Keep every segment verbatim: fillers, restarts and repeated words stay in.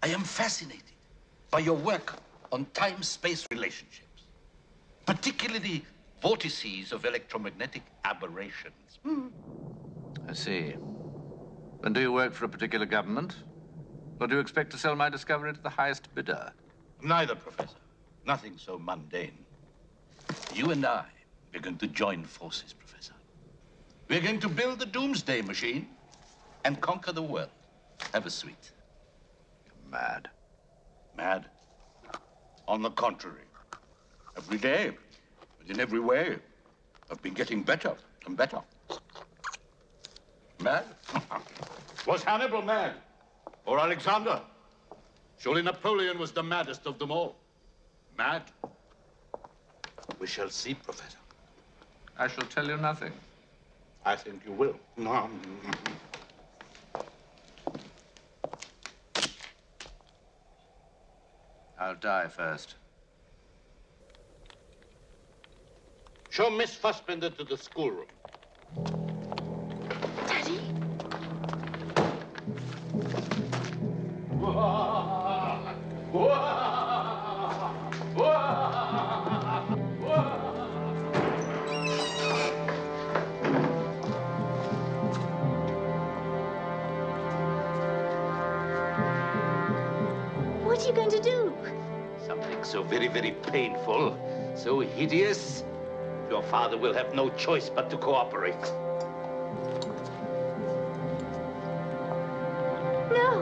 I am fascinated by your work on time-space relationships, particularly vortices of electromagnetic aberrations. Hmm. I see. And do you work for a particular government? Or do you expect to sell my discovery to the highest bidder? Neither, Professor. Nothing so mundane. You and I are going to join forces, Professor. We're going to build the doomsday machine and conquer the world. Have a sweet. You're mad. Mad? On the contrary. Every day, and in every way, I've been getting better and better. Mad? Was Hannibal mad? Or Alexander? Surely Napoleon was the maddest of them all. Mad? We shall see, Professor. I shall tell you nothing. I think you will. I'll die first. Show Miss Fassbender to the schoolroom. Daddy? What are you going to do? Something so very, very painful, so hideous. Your father will have no choice but to cooperate. No.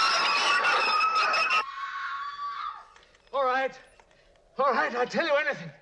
All right. All right, I'll tell you anything.